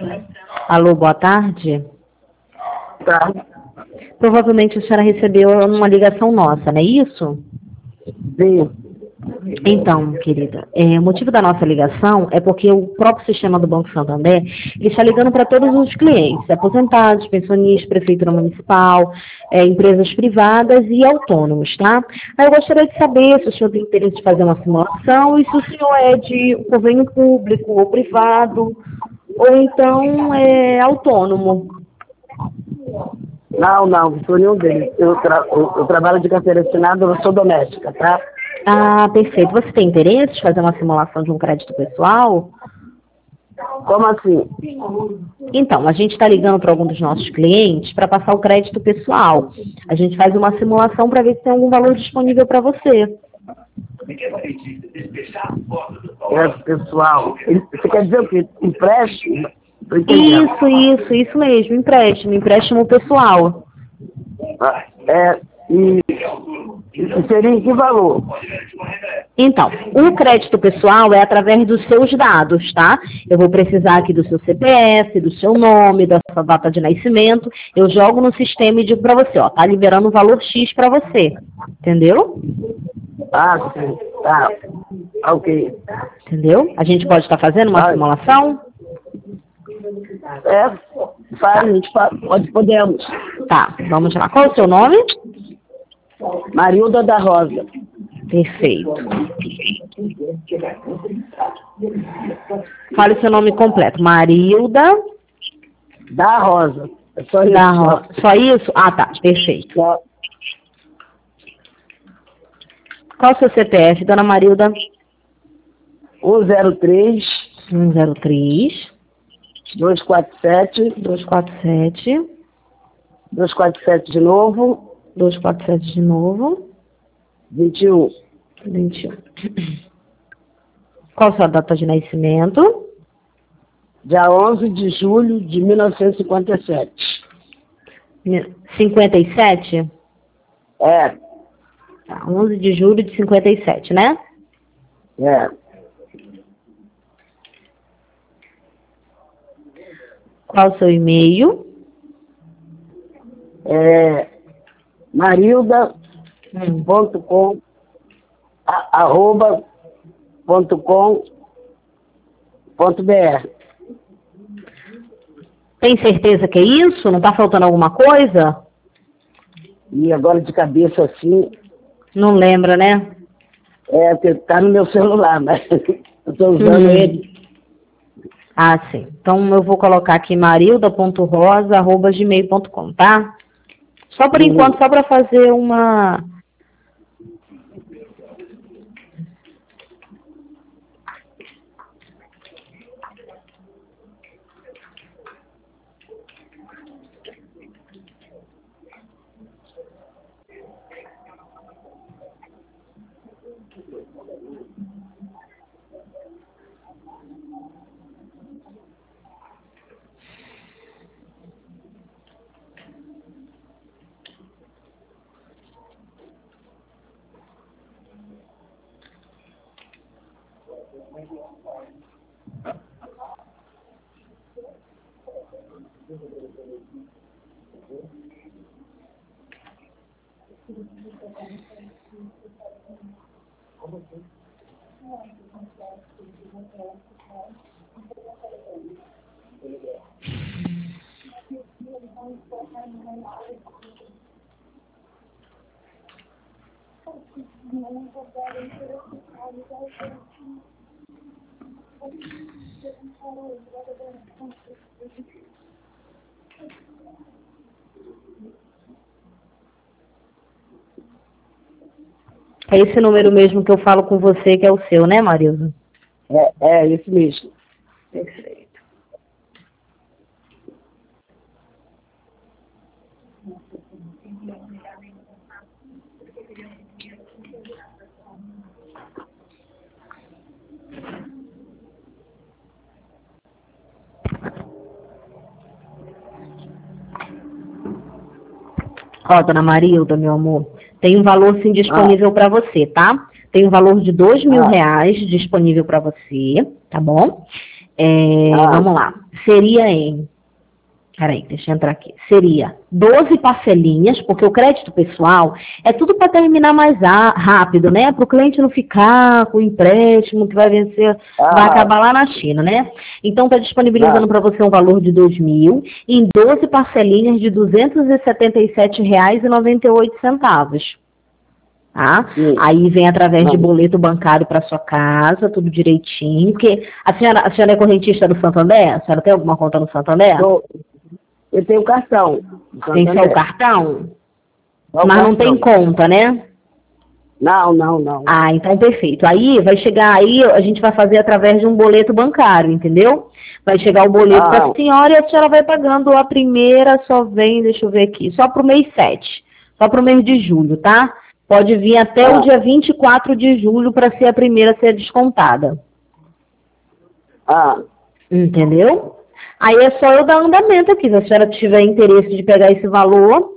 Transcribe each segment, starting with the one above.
Alô, boa tarde. Tá. Provavelmente a senhora recebeu uma ligação nossa, não é isso? Sim. Então, querida, o motivo da nossa ligação é porque o próprio sistema do Banco Santander ele está ligando para todos os clientes, aposentados, pensionistas, prefeitura municipal, empresas privadas e autônomos, tá? Aí eu gostaria de saber se o senhor tem interesse de fazer uma simulação e se o senhor é de convênio público ou privado, ou então é autônomo. Não, não sou nenhum deles. Eu trabalho de carteira assinada, eu sou doméstica, tá? Ah, perfeito. Você tem interesse de fazer uma simulação de um crédito pessoal? Como assim? Então, a gente está ligando para algum dos nossos clientes para passar o crédito pessoal. A gente faz uma simulação para ver se tem algum valor disponível para você. É pessoal. Você quer dizer o quê? Empréstimo? Tô entendendo. Isso mesmo, empréstimo pessoal. E seria em que valor? Então, o crédito pessoal é através dos seus dados, tá? Eu vou precisar aqui do seu CPF, do seu nome, da sua data de nascimento. Eu jogo no sistema e digo para você, ó, tá liberando um valor X para você. Entendeu? Ah, sim. Tá. Ok. Entendeu? A gente pode estar fazendo uma simulação? Faz, a gente podemos. Tá, vamos lá. Qual é o seu nome? Marilda da Rosa. Perfeito. Fale seu nome completo. Marilda da Rosa. É só isso. Da Rosa. Só isso? Ah, tá. Perfeito. Só. Qual o seu CPF, dona Marilda? 103 103 247 247 de novo 21. Qual a sua data de nascimento? Dia 11 de julho de 1957. 57? É. Tá, 11 de julho de 57, né? É. Qual o seu e-mail? Marilda.com @.com.br. Tem certeza que é isso? Não tá faltando alguma coisa? E agora de cabeça assim... Não lembra, né? Porque tá no meu celular, mas eu tô usando ele. Ah, sim. Então eu vou colocar aqui marilda.rosa@gmail.com, tá? Só por enquanto, só para fazer uma... É esse número mesmo que eu falo com você, que é o seu, né, Marilda? É esse mesmo. Perfeito. Ó, dona Marilda, meu amor, tem um valor sim disponível para você, tá? Tem um valor de R$2.000 disponível para você, tá bom? Ah, Vamos lá. Seria em... Peraí, deixa eu entrar aqui. Seria 12 parcelinhas, porque o crédito pessoal é tudo para terminar mais rápido, né? Para o cliente não ficar com o empréstimo que vai vencer, vai ah, acabar lá na China, né? Então está ah, disponibilizando para você um valor de 2.000 em 12 parcelinhas de R$ 277,98. Tá? sim. Aí vem através de Ah, boleto bancário para sua casa, tudo direitinho. Porque a senhora é correntista do Santander? A senhora tem alguma conta no Santander? tô- eu tenho cartão do Tem só o Santander. cartão? Só o Mas não tem cartão. conta, né? Não, não, não. Ah, então perfeito. Aí vai chegar aí, a gente vai fazer através de um boleto bancário, entendeu? Vai chegar o boleto para a Ah, senhora e a senhora vai pagando a primeira, só vem, deixa eu ver aqui, só para o mês 7, só para o mês de julho, tá? Pode vir até o ah, dia 24 de julho para ser a primeira a ser descontada. ah. Entendeu? Aí é só eu dar andamento aqui. Se a senhora tiver interesse de pegar esse valor,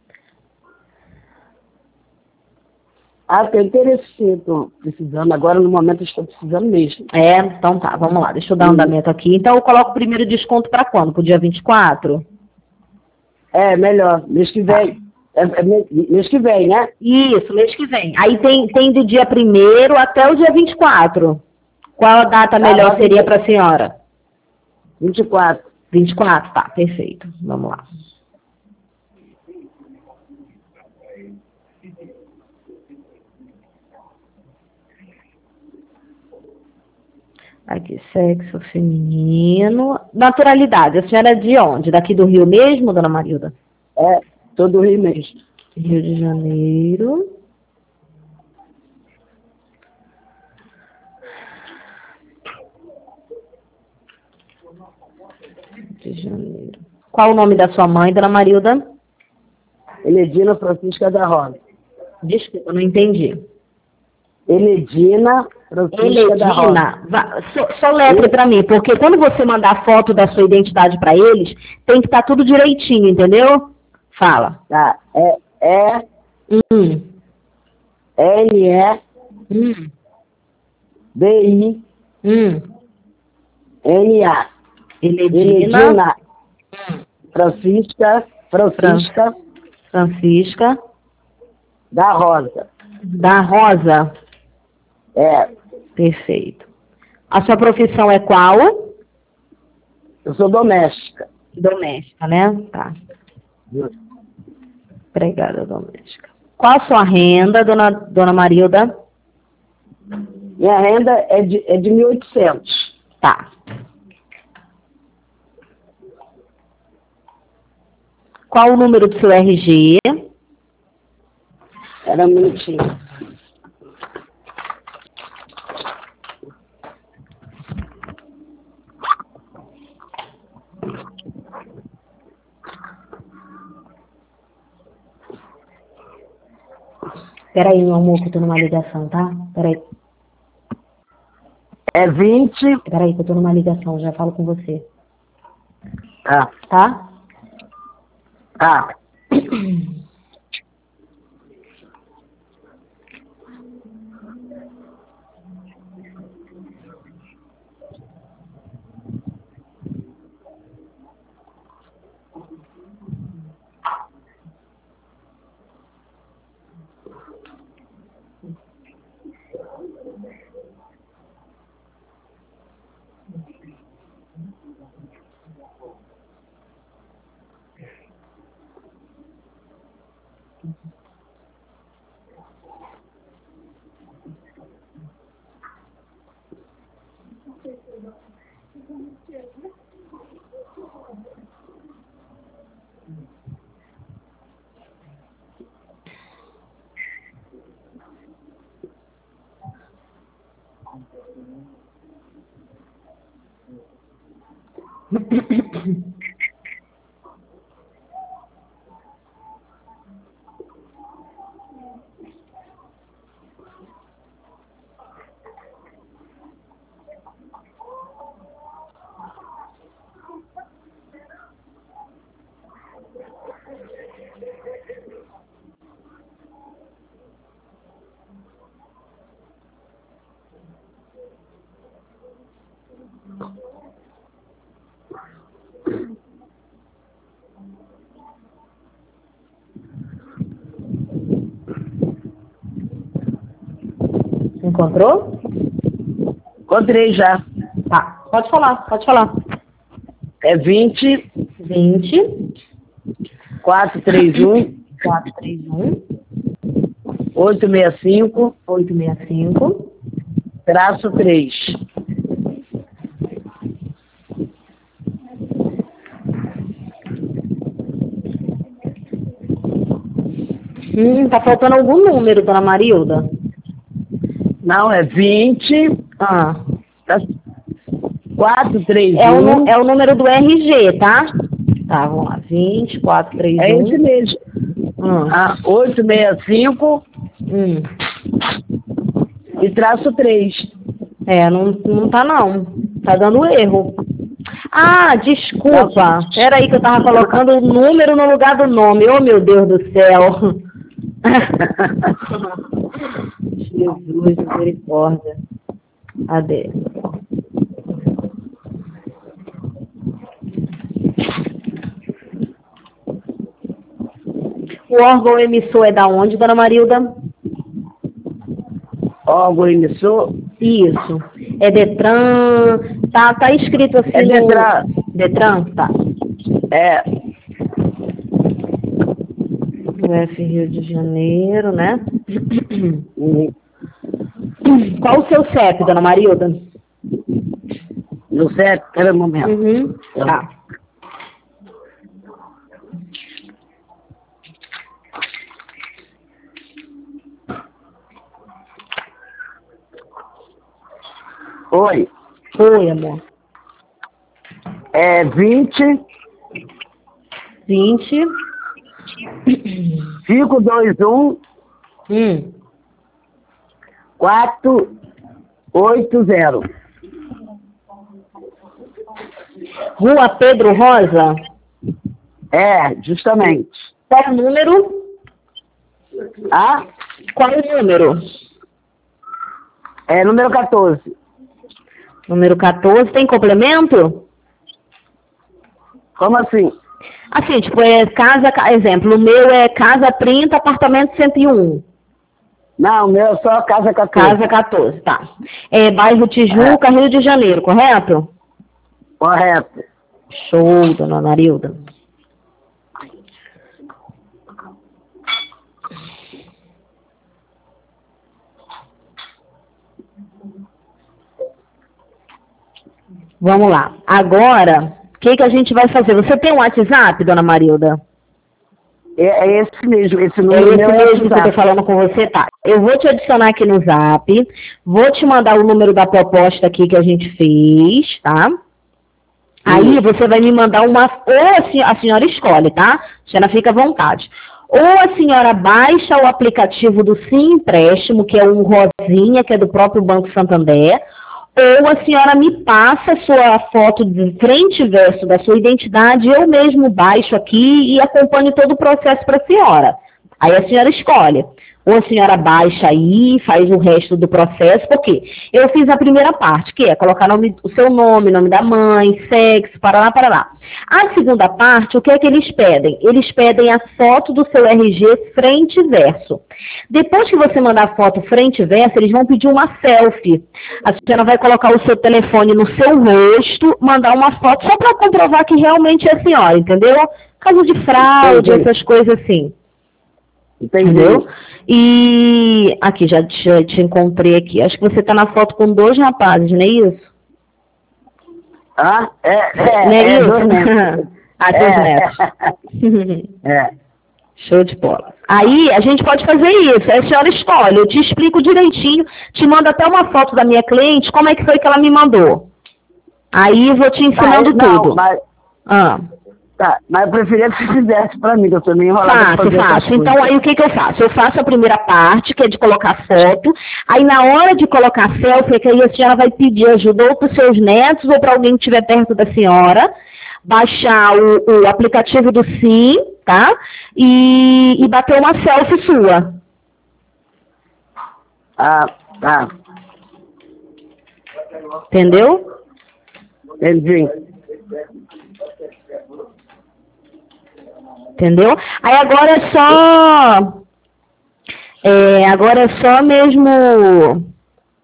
Ah, tem interesse sim, estou precisando. Agora, no momento, estou precisando mesmo. então tá, vamos lá, deixa eu dar E, andamento aqui. Então eu coloco o primeiro desconto para quando? Pro dia 24? melhor, mês que Tá. vem. Mês que vem, né? Isso, mês que vem. Aí tem do dia primeiro até o dia 24. Qual a data Tá, melhor bota seria então. para a senhora? 24. 24, tá, perfeito. Vamos lá. Aqui, sexo feminino. Naturalidade, a senhora é de onde? Daqui do Rio mesmo, dona Marilda? É, todo Rio mesmo. Rio de Janeiro. De Janeiro. Qual o nome da sua mãe, dona Marilda? Enedina Francisca da Rosa. Desculpa, não entendi. Enedina Francisca da Rosa. Eledina, só letre E, para mim, porque quando você mandar foto da sua identidade para eles, tem que estar tudo direitinho, entendeu? Fala. tá, Hum, N-E-D-I-N-A. hum, Eledina Enedina Francisca, Fran- Francisca Francisca da Rosa. da Rosa. É, Perfeito. A sua profissão é qual? eu sou doméstica. Doméstica, né? Tá. Empregada doméstica. Qual a sua renda, dona Marilda? Minha renda é de 1.800. Tá. Qual o número do seu RG? Era um minutinho. Peraí, meu amor, que eu tô numa ligação, tá? Peraí, É 20. peraí, que eu tô numa ligação, já falo com você. Tá, Tá? tá. encontrou? Encontrei já. Tá, pode falar, pode falar. É 20, 20, 431, 431, 865, 865, traço 3. Tá faltando algum número, dona Marilda? Não, é 20, Ah, 431. é o número do RG, tá? Tá, vamos lá. 20, 431. É esse mesmo. 865 Hum. e traço 3. Não tá não. Tá dando erro. Ah, desculpa. Peraí que eu tava colocando o número no lugar do nome. Oh, meu Deus do céu. Jesus, misericórdia. Cadê? O órgão emissor é da onde, dona Marilda? Órgão emissor? Isso. É Detran. Tá escrito assim É Detran. Detran? Tá. É. UF Rio de Janeiro, né? Qual o seu CEP, dona Marilda? No CEP, pera um momento. Uhum. Tá. Oi. Oi, amor. É 20, 521, 480. Rua Pedro Rosa? É, justamente. Qual o número? Ah? Qual o número? É número 14. Número 14. Tem complemento? Como assim? Assim, tipo, exemplo, o meu é Casa 30, apartamento 101. Não, o meu é só Casa 14. Casa 14, tá. É bairro Tijuca, Rio de Janeiro, correto? Correto. Show, dona Marilda. Vamos lá. Agora, o que a gente vai fazer? Você tem um WhatsApp, dona Marilda? É esse mesmo, esse É número esse meu mesmo que eu WhatsApp. tô falando com você, tá? Eu vou te adicionar aqui no Zap, vou te mandar o número da proposta aqui que a gente fez, tá? Aí você vai me mandar ou a senhora escolhe, tá? A senhora fica à vontade. Ou a senhora baixa o aplicativo do Sim Empréstimo, que é um rosinha, que é do próprio Banco Santander, ou a senhora me passa a sua foto de frente e verso da sua identidade, eu mesmo baixo aqui e acompanho todo o processo para a senhora. Aí a senhora escolhe. Ou a senhora baixa aí, faz o resto do processo, porque eu fiz a primeira parte, que é colocar o seu nome, nome da mãe, sexo, lá. A segunda parte, o que é que eles pedem? Eles pedem a foto do seu RG frente e verso. Depois que você mandar a foto frente e verso, eles vão pedir uma selfie. A senhora vai colocar o seu telefone no seu rosto, mandar uma foto só para comprovar que realmente é a senhora, entendeu? Caso de fraude, essas coisas assim. Entendeu? E aqui, já te encontrei aqui. Acho que você tá na foto com 2 rapazes, não é isso? Ah, não é isso? 2 netos. Teus netos. É. Show de bola. Aí, a gente pode fazer isso. Aí a senhora escolhe, eu te explico direitinho, te mando até uma foto da minha cliente, como é que foi que ela me mandou. Aí, eu vou te ensinando tudo. Tá, mas eu preferia que você fizesse pra mim, que eu tô meio enrolada. Faço. Então, aí o que eu faço? Eu faço a primeira parte, que é de colocar foto. Aí, na hora de colocar selfie, que aí a senhora vai pedir ajuda ou pros seus netos ou para alguém que estiver perto da senhora, baixar o aplicativo do Sim, tá? E bater uma selfie sua. Ah, tá. Entendeu? Entendi. Entendeu? Aí agora é só mesmo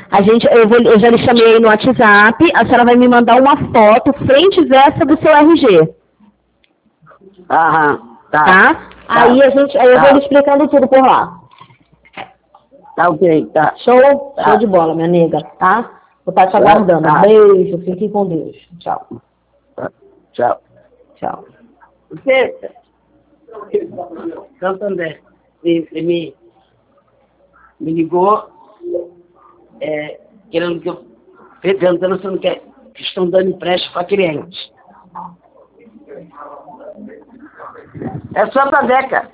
Eu já lhe chamei no WhatsApp, a senhora vai me mandar uma foto frente e versa do seu RG. Aham, tá. Tá? Aí eu vou lhe explicando tudo por lá. Tá ok, tá. Show? Tá. Show de bola, minha nega, tá? Vou estar te aguardando. Tá. Beijo, fique com Deus. Tchau. Tá. Tchau. Tchau. Você, Santander, me ligou, querendo que eu, perguntando se não quer, que estão dando empréstimo para cliente. É Santander, cara.